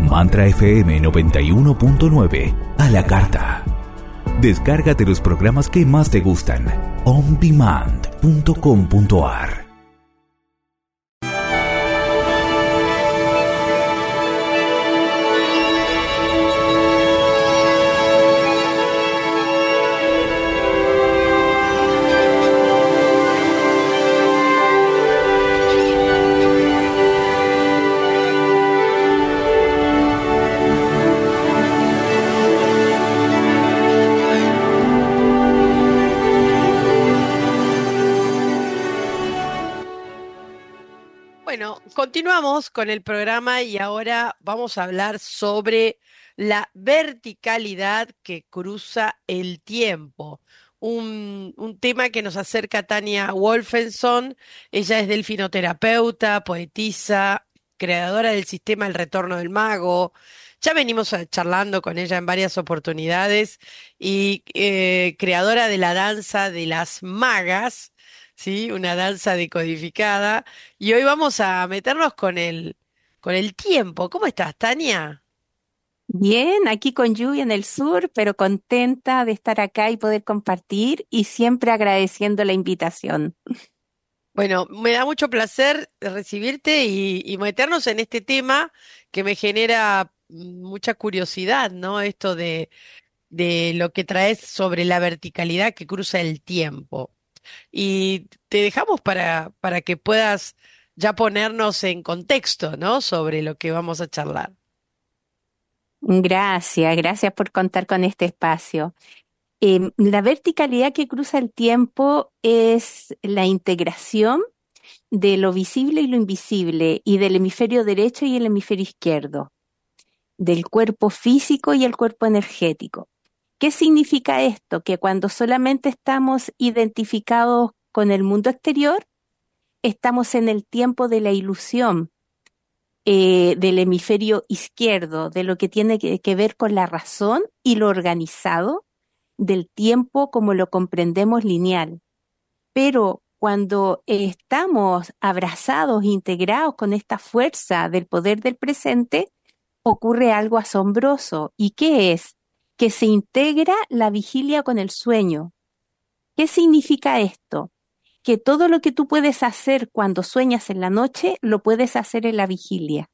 Mantra FM 91.9 a la carta. Descárgate los programas que más te gustan. ondemand.com.ar. Continuamos con el programa y ahora vamos a hablar sobre la verticalidad que cruza el tiempo. Un tema que nos acerca Tania Wolfenson. Ella es delfinoterapeuta, poetisa, creadora del sistema El Retorno del Mago. Ya venimos charlando con ella en varias oportunidades y creadora de la danza de las magas, ¿sí? Una danza decodificada. Y hoy vamos a meternos con el tiempo. ¿Cómo estás, Tania? Bien, aquí con lluvia en el sur, pero contenta de estar acá y poder compartir y siempre agradeciendo la invitación. Bueno, me da mucho placer recibirte y meternos en este tema que me genera mucha curiosidad, ¿no? Esto de lo que traes sobre la verticalidad que cruza el tiempo. Y te dejamos para que puedas ya ponernos en contexto, ¿no? Sobre lo que vamos a charlar. Gracias por contar con este espacio. La verticalidad que cruza el tiempo es la integración de lo visible y lo invisible y del hemisferio derecho y el hemisferio izquierdo, del cuerpo físico y el cuerpo energético. ¿Qué significa esto? Que cuando solamente estamos identificados con el mundo exterior, estamos en el tiempo de la ilusión del hemisferio izquierdo, de lo que tiene que ver con la razón y lo organizado del tiempo como lo comprendemos lineal. Pero cuando estamos abrazados, integrados con esta fuerza del poder del presente, ocurre algo asombroso. ¿Y qué es? Que se integra la vigilia con el sueño. ¿Qué significa esto? Que todo lo que tú puedes hacer cuando sueñas en la noche, lo puedes hacer en la vigilia.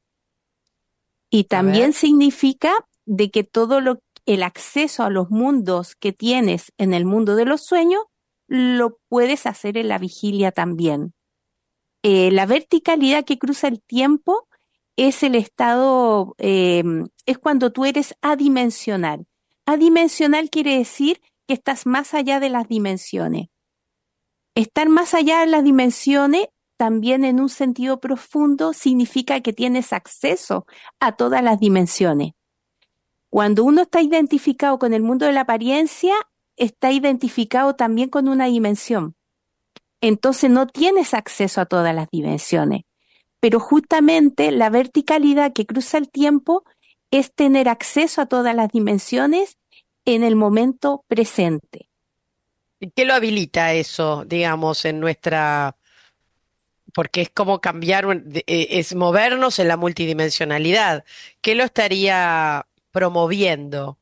Y A también ver. significa de que el acceso a los mundos que tienes en el mundo de los sueños, lo puedes hacer en la vigilia también. La verticalidad que cruza el tiempo es el estado, es cuando tú eres adimensional. Adimensional quiere decir que estás más allá de las dimensiones. Estar más allá de las dimensiones, también en un sentido profundo, significa que tienes acceso a todas las dimensiones. Cuando uno está identificado con el mundo de la apariencia, está identificado también con una dimensión. Entonces no tienes acceso a todas las dimensiones. Pero justamente la verticalidad que cruza el tiempo es tener acceso a todas las dimensiones en el momento presente. ¿Y qué lo habilita eso, digamos, en nuestra... Porque es como cambiar, es movernos en la multidimensionalidad. ¿Qué lo estaría promoviendo?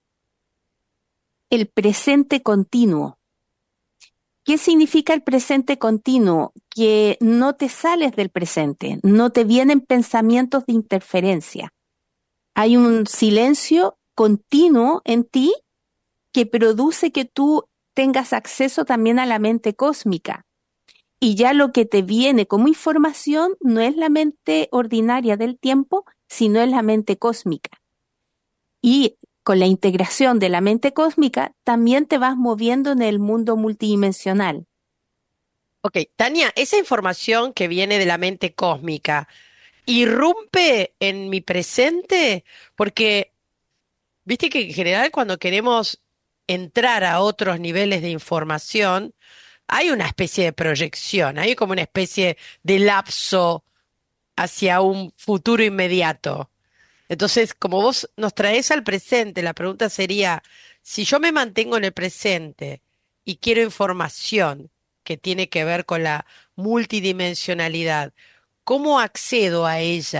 El presente continuo. ¿Qué significa el presente continuo? Que no te sales del presente, no te vienen pensamientos de interferencia. Hay un silencio continuo en ti que produce que tú tengas acceso también a la mente cósmica. Y ya lo que te viene como información no es la mente ordinaria del tiempo, sino es la mente cósmica. Y con la integración de la mente cósmica, también te vas moviendo en el mundo multidimensional. Ok, Tania, esa información que viene de la mente cósmica, ¿irrumpe en mi presente? Porque, viste que en general cuando queremos entrar a otros niveles de información, hay una especie de proyección, hay como una especie de lapso hacia un futuro inmediato. Entonces, como vos nos traes al presente, la pregunta sería, si yo me mantengo en el presente y quiero información que tiene que ver con la multidimensionalidad, ¿cómo accedo a ella?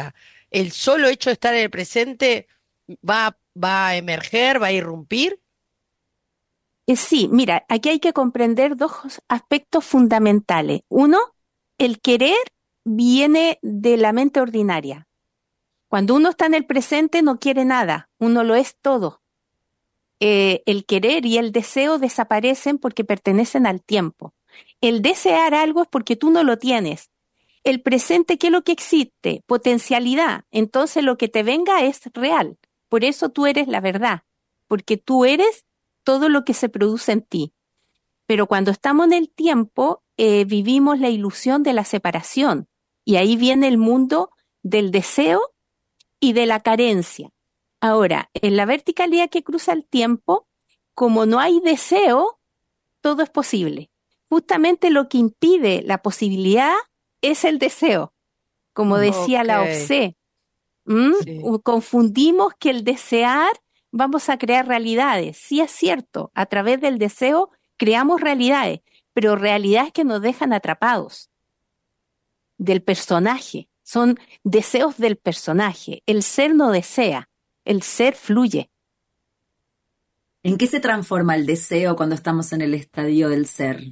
el solo hecho de estar en el presente va a emerger, va a irrumpir. Sí, mira, aquí hay que comprender dos aspectos fundamentales. Uno, el querer viene de la mente ordinaria. Cuando uno está en el presente no quiere nada, uno lo es todo. El querer y el deseo desaparecen porque pertenecen al tiempo. El desear algo es porque tú no lo tienes. El presente, ¿qué es lo que existe? Potencialidad. Entonces lo que te venga es real. Por eso tú eres la verdad, porque tú eres todo lo que se produce en ti. Pero cuando estamos en el tiempo, vivimos la ilusión de la separación. Y ahí viene el mundo del deseo y de la carencia. Ahora, en la verticalidad que cruza el tiempo, como no hay deseo, todo es posible. Justamente lo que impide la posibilidad es el deseo, como decía Ok, Lao Tse. ¿Mm? sí. Confundimos que el desear vamos a crear realidades. Sí es cierto, a través del deseo creamos realidades, pero realidades que nos dejan atrapados del personaje. Son deseos del personaje. El ser no desea, el ser fluye. ¿En qué se transforma el deseo cuando estamos en el estadio del ser?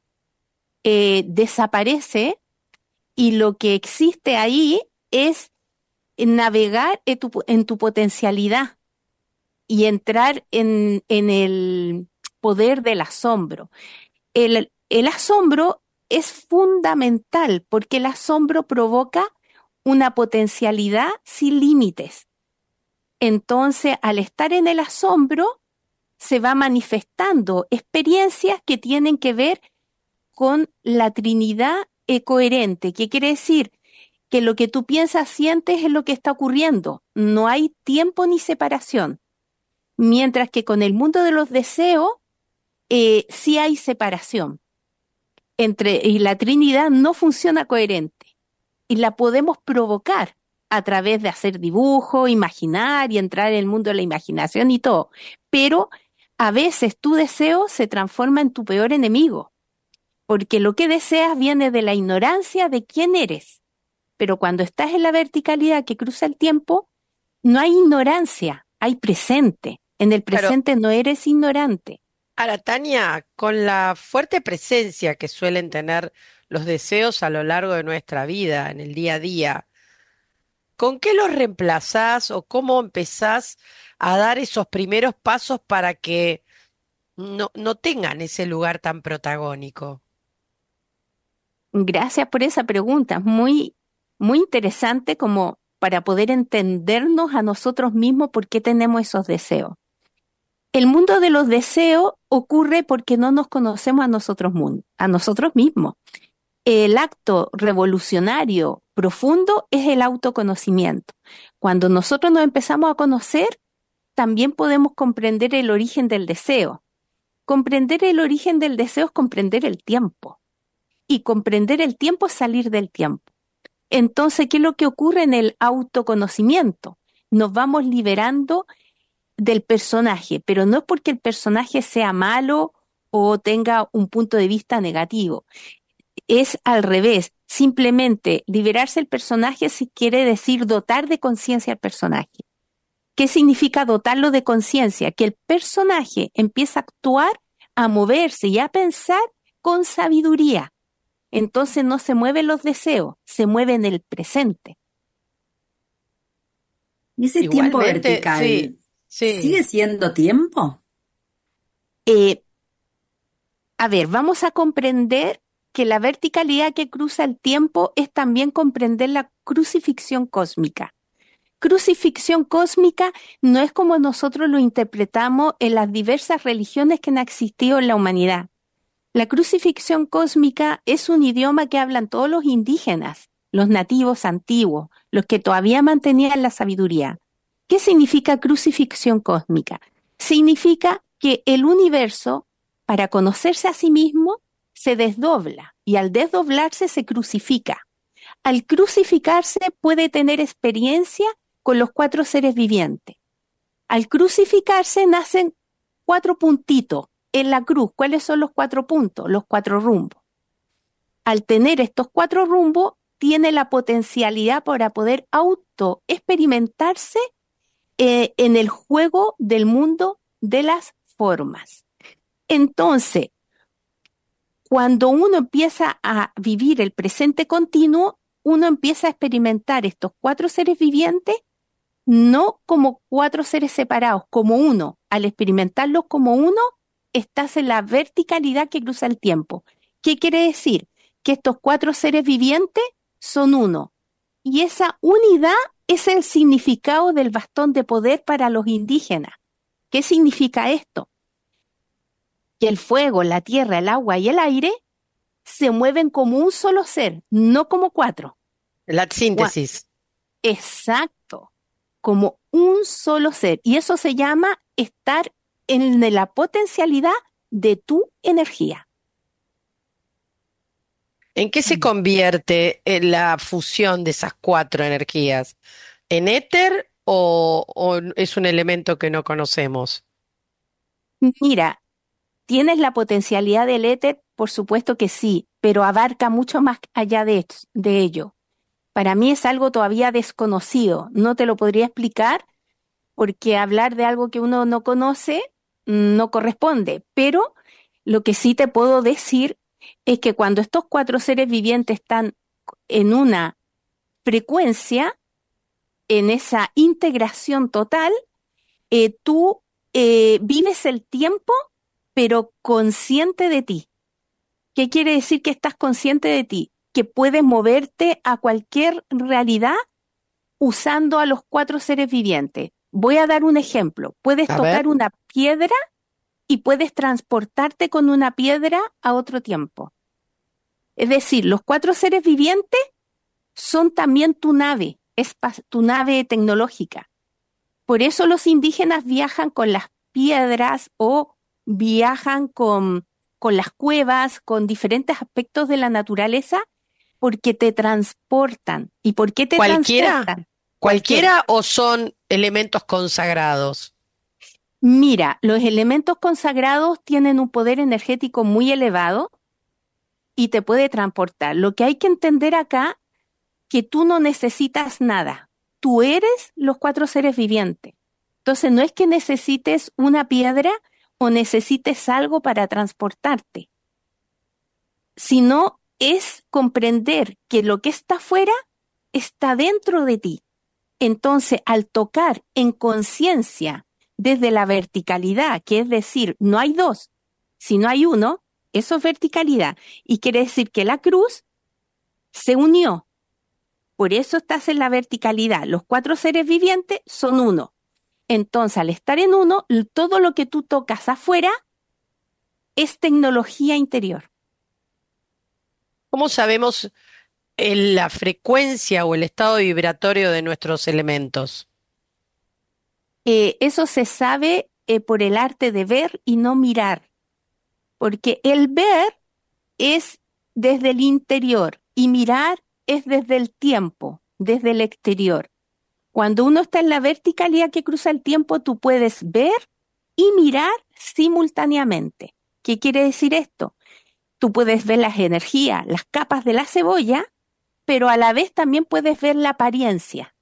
Desaparece y lo que existe ahí es navegar en tu potencialidad y entrar en el poder del asombro. El asombro es fundamental porque el asombro provoca una potencialidad sin límites. Entonces, al estar en el asombro, se va manifestando experiencias que tienen que ver con la Trinidad coherente, que quiere decir que lo que tú piensas, sientes es lo que está ocurriendo. No hay tiempo ni separación. Mientras que con el mundo de los deseos, sí hay separación. Y la Trinidad no funciona coherente. Y la podemos provocar a través de hacer dibujo, imaginar y entrar en el mundo de la imaginación y todo. Pero a veces tu deseo se transforma en tu peor enemigo, porque lo que deseas viene de la ignorancia de quién eres. Pero cuando estás en la verticalidad que cruza el tiempo, no hay ignorancia, hay presente. En el Claro, presente no eres ignorante. ahora, Tania, con la fuerte presencia que suelen tener los deseos a lo largo de nuestra vida, en el día a día, ¿con qué los reemplazás o cómo empezás a dar esos primeros pasos para que no tengan ese lugar tan protagónico? Gracias por esa pregunta, muy, muy interesante como para poder entendernos a nosotros mismos por qué tenemos esos deseos. El mundo de los deseos ocurre porque no nos conocemos a nosotros mismos. El acto revolucionario profundo es el autoconocimiento. Cuando nosotros nos empezamos a conocer, también podemos comprender el origen del deseo. Comprender el origen del deseo es comprender el tiempo. Y comprender el tiempo es salir del tiempo. Entonces, ¿qué es lo que ocurre en el autoconocimiento? Nos vamos liberando del personaje, pero no es porque el personaje sea malo o tenga un punto de vista negativo. Es al revés. Simplemente liberarse del personaje si quiere decir dotar de conciencia al personaje. ¿Qué significa dotarlo de conciencia? Que el personaje empieza a actuar, a moverse y a pensar con sabiduría. Entonces no se mueven los deseos, se mueven el presente. ¿Y ese tiempo Igualmente, sí, vertical sí. sigue siendo tiempo? Eh, a ver, vamos a comprender que la verticalidad que cruza el tiempo es también comprender la crucifixión cósmica. Crucifixión cósmica no es como nosotros lo interpretamos en las diversas religiones que han existido en la humanidad. La crucifixión cósmica es un idioma que hablan todos los indígenas, los nativos antiguos, los que todavía mantenían la sabiduría. ¿Qué significa crucifixión cósmica? Significa que el universo, para conocerse a sí mismo, se desdobla y al desdoblarse se crucifica. Al crucificarse puede tener experiencia con los cuatro seres vivientes. Al crucificarse nacen cuatro puntitos en la cruz. ¿Cuáles son los cuatro puntos? Los cuatro rumbos. Al tener estos cuatro rumbos, tiene la potencialidad para poder auto experimentarse en el juego del mundo de las formas. Entonces, cuando uno empieza a vivir el presente continuo, uno empieza a experimentar estos 4 seres vivientes no como 4 seres separados, como uno. Al experimentarlos como uno, estás en la verticalidad que cruza el tiempo. ¿Qué quiere decir? Que estos 4 seres vivientes son uno. Y esa unidad es el significado del bastón de poder para los indígenas. ¿Qué significa esto? Que el fuego, la tierra, el agua y el aire se mueven como un solo ser, no como 4. La síntesis. Exacto, como un solo ser. Y eso se llama estar en la potencialidad de tu energía. ¿En qué se convierte la fusión de esas 4 energías? ¿En éter o es un elemento que no conocemos? Mira, ¿tienes la potencialidad del éter? Por supuesto que sí, pero abarca mucho más allá de ello. Para mí es algo todavía desconocido. No te lo podría explicar porque hablar de algo que uno no conoce no corresponde. Pero lo que sí te puedo decir es que cuando estos 4 seres vivientes están en una frecuencia, en esa integración total, tú vives el tiempo, pero consciente de ti. ¿Qué quiere decir que estás consciente de ti? Que puedes moverte a cualquier realidad usando a los 4 seres vivientes. Voy a dar un ejemplo. Puedes A tocar ver. una piedra y puedes transportarte con una piedra a otro tiempo. Es decir, los 4 seres vivientes son también tu nave, tu nave tecnológica. Por eso los indígenas viajan con las piedras o viajan con las cuevas, con diferentes aspectos de la naturaleza, porque te transportan. ¿Y por qué te ¿Cualquiera? transportan? ¿Cualquiera o son elementos consagrados? Mira, los elementos consagrados tienen un poder energético muy elevado y te puede transportar. Lo que hay que entender acá, que tú no necesitas nada. Tú eres los 4 seres vivientes. Entonces no es que necesites una piedra o necesites algo para transportarte, sino es comprender que lo que está afuera está dentro de ti. Entonces, al tocar en conciencia desde la verticalidad, que es decir, no hay 2, sino hay uno, eso es verticalidad. Y quiere decir que la cruz se unió. Por eso estás en la verticalidad. Los 4 seres vivientes son uno. Entonces, al estar en uno, todo lo que tú tocas afuera es tecnología interior. ¿Cómo sabemos la frecuencia o el estado vibratorio de nuestros elementos? Eso se sabe por el arte de ver y no mirar, porque el ver es desde el interior y mirar es desde el tiempo, desde el exterior. Cuando uno está en la verticalidad que cruza el tiempo, tú puedes ver y mirar simultáneamente. ¿Qué quiere decir esto? Tú puedes ver las energías, las capas de la cebolla, pero a la vez también puedes ver la apariencia.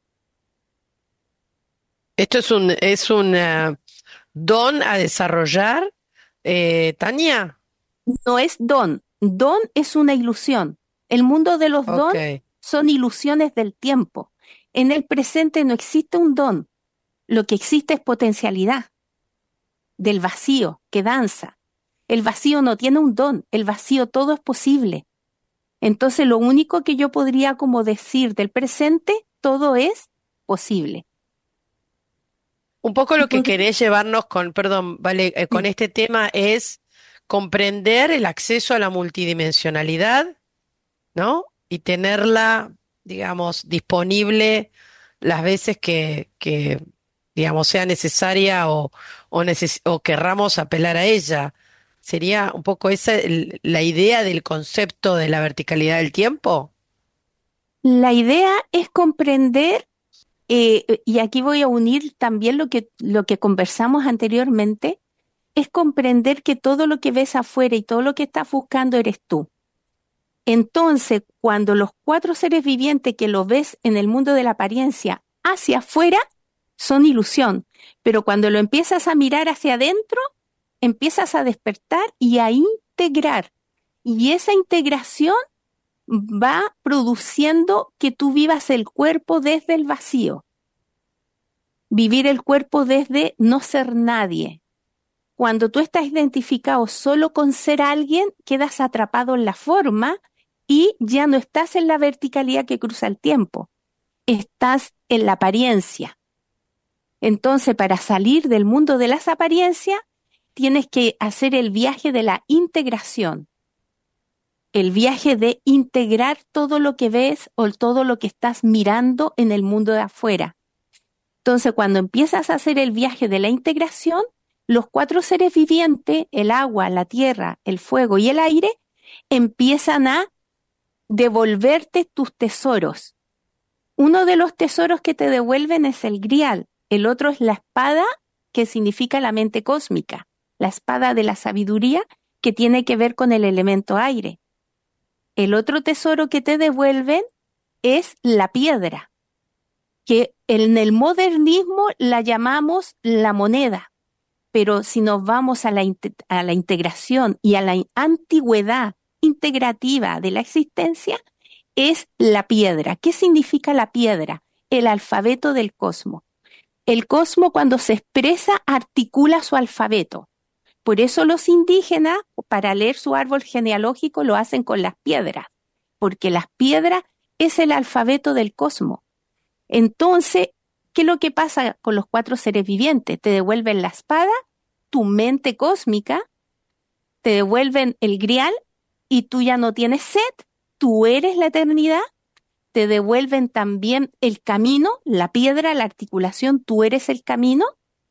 Esto es un don a desarrollar, Tania. No es don. Don es una ilusión. El mundo de los don Ok. son ilusiones del tiempo. En el presente no existe un don. Lo que existe es potencialidad del vacío que danza. El vacío no tiene un don. El vacío todo es posible. Entonces lo único que yo podría como decir del presente, todo es posible. Un poco Y lo que podría, querés llevarnos con, perdón, vale, con sí, este tema es comprender el acceso a la multidimensionalidad, ¿no? Y tenerla, digamos, disponible las veces que digamos, sea necesaria o querramos apelar a ella. ¿Sería un poco esa la idea del concepto de la verticalidad del tiempo? La idea es comprender, y aquí voy a unir también lo que conversamos anteriormente, es comprender que todo lo que ves afuera y todo lo que estás buscando eres tú. Entonces, cuando los cuatro seres vivientes que lo ves en el mundo de la apariencia hacia afuera son ilusión, pero cuando lo empiezas a mirar hacia adentro, empiezas a despertar y a integrar. Y esa integración va produciendo que tú vivas el cuerpo desde el vacío, vivir el cuerpo desde no ser nadie. Cuando tú estás identificado solo con ser alguien, quedas atrapado en la forma y ya no estás en la verticalidad que cruza el tiempo, estás en la apariencia. Entonces, para salir del mundo de las apariencias, tienes que hacer el viaje de la integración, el viaje de integrar todo lo que ves o todo lo que estás mirando en el mundo de afuera. Entonces, cuando empiezas a hacer el viaje de la integración, los cuatro seres vivientes, el agua, la tierra, el fuego y el aire, empiezan a devolverte tus tesoros. Uno de los tesoros que te devuelven es el grial, el otro es la espada, que significa la mente cósmica, la espada de la sabiduría, que tiene que ver con el elemento aire. El otro tesoro que te devuelven es la piedra, que en el modernismo la llamamos la moneda, pero si nos vamos a la integración y a la antigüedad integrativa de la existencia, es la piedra. ¿Qué significa la piedra? El alfabeto del cosmos. El cosmos, cuando se expresa, articula su alfabeto. Por eso los indígenas, para leer su árbol genealógico, lo hacen con las piedras, porque las piedras es el alfabeto del cosmos. Entonces, ¿qué es lo que pasa con los cuatro seres vivientes? Te devuelven la espada, tu mente cósmica, te devuelven el grial y tú ya no tienes sed, tú eres la eternidad. Te devuelven también el camino, la piedra, la articulación, tú eres el camino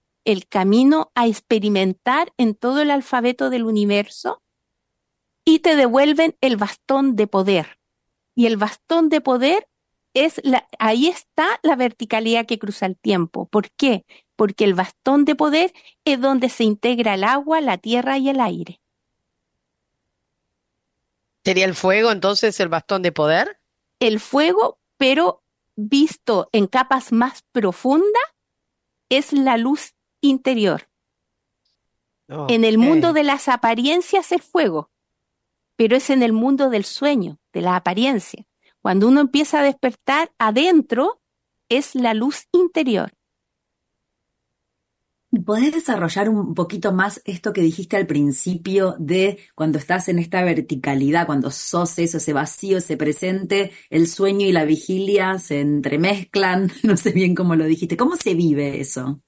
a experimentar en todo el alfabeto del universo, y te devuelven el bastón de poder. Y el bastón de poder ahí está la verticalidad que cruza el tiempo. ¿Por qué? Porque el bastón de poder es donde se integra el agua, la tierra y el aire. ¿Sería el fuego entonces el bastón de poder? El fuego, pero visto en capas más profundas, es la luz interior. En el mundo Ok. de las apariencias es fuego, pero es en el mundo del sueño, de la apariencia. Cuando uno empieza a despertar adentro, es la luz interior. ¿Podés desarrollar un poquito más esto que dijiste al principio de cuando estás en esta verticalidad, cuando sos eso, ese vacío, ese presente, el sueño y la vigilia se entremezclan? No sé bien cómo lo dijiste. ¿Cómo se vive eso?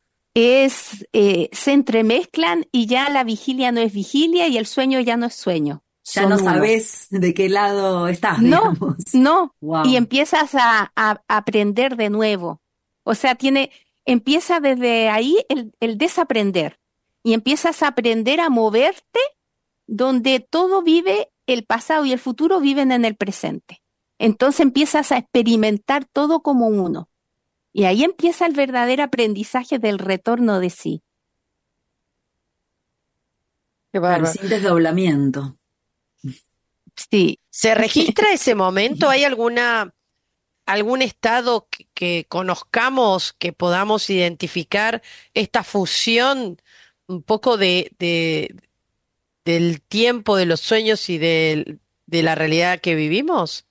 Se entremezclan y ya la vigilia no es vigilia y el sueño ya no es sueño. Ya no Son uno. sabés de qué lado estás, No, digamos. no. Y Wow. empiezas a aprender de nuevo. O sea, empieza desde ahí el desaprender. Y empiezas a aprender a moverte donde todo vive, el pasado y el futuro viven en el presente. Entonces empiezas a experimentar todo como uno. Y ahí empieza el verdadero aprendizaje del retorno de sí. Qué Claro, bárbaro. sin desdoblamiento. Sí. ¿Se registra ese momento? ¿Hay algún estado que conozcamos, que podamos identificar esta fusión un poco del tiempo, de los sueños y de la realidad que vivimos?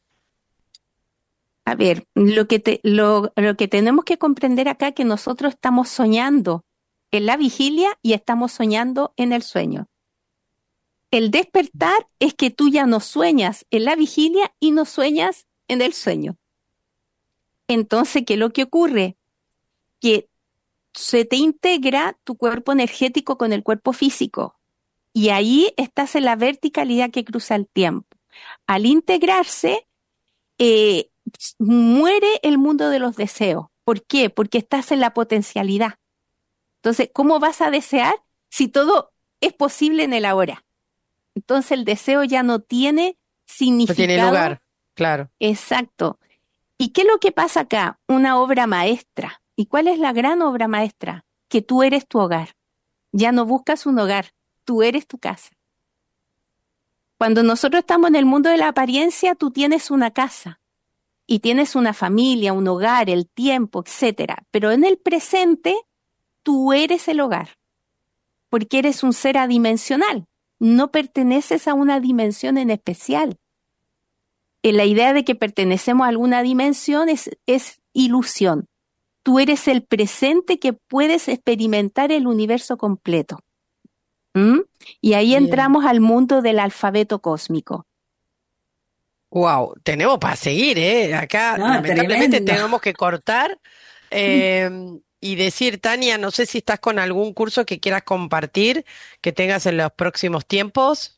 A ver, lo que tenemos que comprender acá es que nosotros estamos soñando en la vigilia y estamos soñando en el sueño. El despertar es que tú ya no sueñas en la vigilia y no sueñas en el sueño. Entonces, ¿qué es lo que ocurre? Que se te integra tu cuerpo energético con el cuerpo físico y ahí estás en la verticalidad que cruza el tiempo. Al integrarse, eh, muere el mundo de los deseos. ¿Por qué? Porque estás en la potencialidad. Entonces, ¿cómo vas a desear si todo es posible en el ahora? Entonces el deseo ya no tiene No tiene significado lugar, claro. exacto. ¿Y qué es lo que pasa acá? Una obra maestra. ¿Y cuál es la gran obra maestra? Que tú eres tu hogar. Ya no buscas un hogar, tú eres tu casa. Cuando nosotros estamos en el mundo de la apariencia, tú tienes una casa y tienes una familia, un hogar, el tiempo, etcétera. Pero en el presente, tú eres el hogar, porque eres un ser adimensional. No perteneces a una dimensión en especial. La idea de que pertenecemos a alguna dimensión es ilusión. Tú eres el presente que puedes experimentar el universo completo. ¿Mm? Y ahí Bien. entramos al mundo del alfabeto cósmico. Wow, tenemos para seguir, ¿eh? Acá No, lamentablemente tremendo. tenemos que cortar y decir, Tania, no sé si estás con algún curso que quieras compartir, que tengas en los próximos tiempos.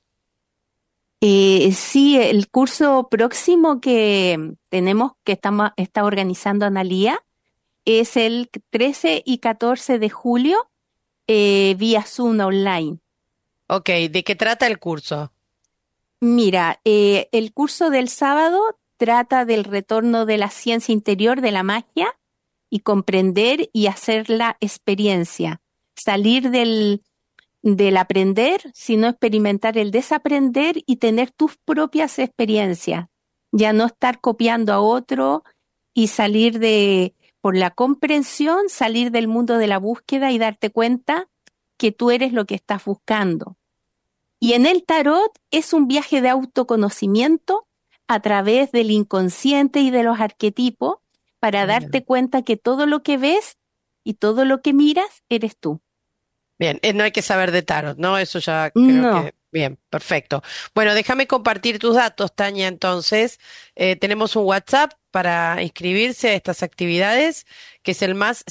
Sí, el curso próximo que tenemos, está organizando Analía, es el 13 y 14 de julio, vía Zoom online. Ok, ¿de qué trata el curso? Mira, el curso del sábado trata del retorno de la ciencia interior, de la magia, y comprender y hacer la experiencia. Salir del aprender, sino experimentar el desaprender y tener tus propias experiencias. Ya no estar copiando a otro y por la comprensión, salir del mundo de la búsqueda y darte cuenta que tú eres lo que estás buscando. Y en el tarot es un viaje de autoconocimiento a través del inconsciente y de los arquetipos para Bien. darte cuenta que todo lo que ves y todo lo que miras eres tú. Bien, no hay que saber de tarot, ¿no? Eso ya creo No. que... Bien, perfecto. Bueno, déjame compartir tus datos, Tania. Entonces, tenemos un WhatsApp para inscribirse a estas actividades, que es el más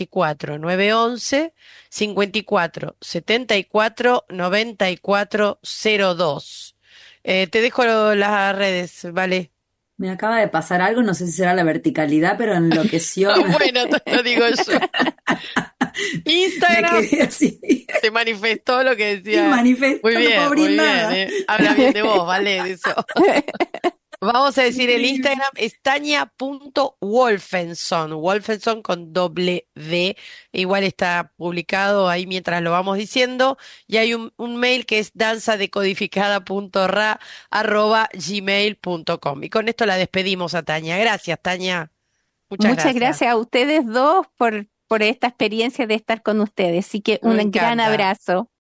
54 911 54 74 94 02. Te dejo las redes, ¿vale? Me acaba de pasar algo, no sé si será la verticalidad, pero enloqueció. Bueno, lo digo yo. Me Instagram. quedé así, Se manifestó lo que y decía. manifestó, no puedo Muy abrir bien, nada. ¿eh? Habla bien de vos, ¿vale? De eso. Vamos a decir el Increíble. Instagram es tania.wolfenson, Wolfenson con doble V, igual está publicado ahí mientras lo vamos diciendo, y hay un mail que es danzadecodificada.ra@gmail.com. Y con esto la despedimos a Tania. Gracias, Tania. Muchas Muchas gracias. gracias a ustedes dos por esta experiencia de estar con ustedes. Así que Me un gran encanta. abrazo.